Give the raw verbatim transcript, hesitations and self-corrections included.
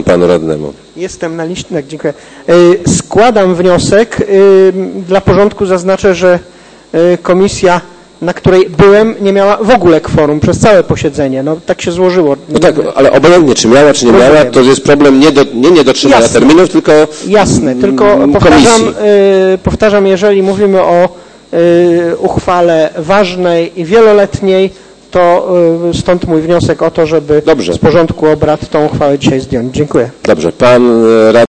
panu radnemu. Jestem na liście, tak, dziękuję. Składam wniosek. Dla porządku zaznaczę, że komisja, na której byłem, nie miała w ogóle kworum przez całe posiedzenie. No tak się złożyło. No tak, ale obojętnie, czy miała, czy nie Rozumiem. miała, to jest problem nie, do, nie niedotrzymania Jasne. terminów, tylko Jasne, tylko powtarzam, y, powtarzam, jeżeli mówimy o y, uchwale ważnej i wieloletniej, to y, stąd mój wniosek o to, żeby Dobrze. z porządku obrad tą uchwałę dzisiaj zdjąć. Dziękuję. Dobrze, pan radny